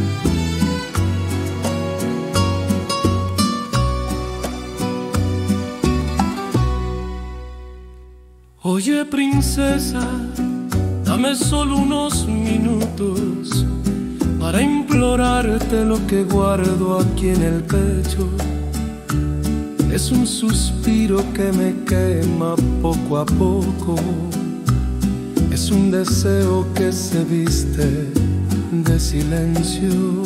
Oye, princesa, dame solo unos minutos para implorarte lo que guardo aquí en el pecho. Es un suspiro que me quema poco a poco. Es un deseo que se viste de silencio.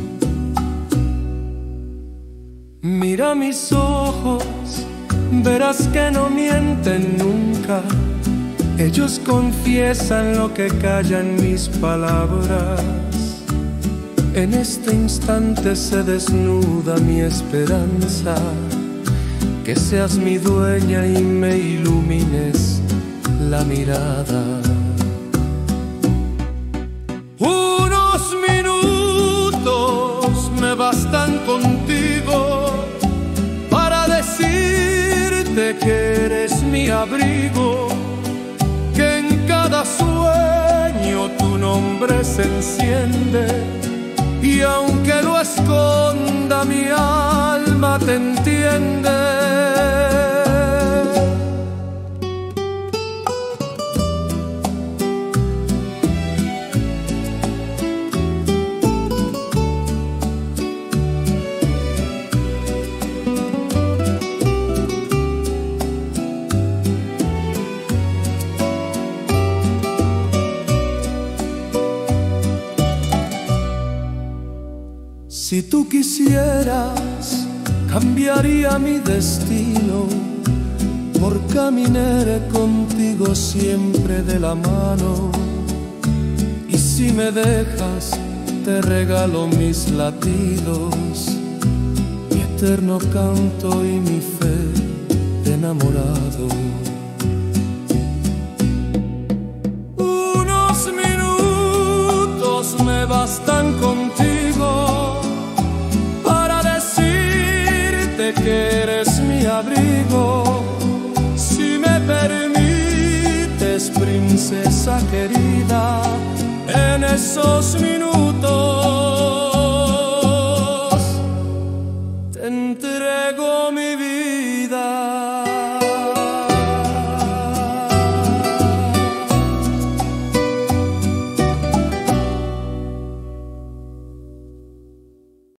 Mira mis ojos, verás que no mienten nunca. Ellos confiesan lo que callan mis palabras. En este instante se desnuda mi esperanza, que seas mi dueña y me ilumines la mirada. Unos minutos me bastan contigo para decirte que eres mi abrigo, que en cada sueño tu nombre se enciende, y aunque lo esconda mi alma te entiende. Si tú quisieras, cambiaría mi destino, por caminaré contigo siempre de la mano. Y si me dejas, te regalo mis latidos, mi eterno canto y mi fe de enamorado. Unos minutos me bastan contigo que eres mi abrigo. Si me permites, princesa querida, en esos minutos